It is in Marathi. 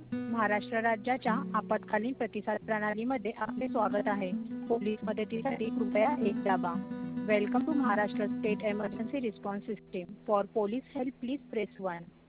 महाराष्ट्र राज्याच्या आपत्कालीन प्रतिसाद प्रणालीमध्ये आपले स्वागत आहे. पोलीस मदतीसाठी कृपया 1 दाबा. Welcome to Maharashtra state emergency response system. For police help please press 1.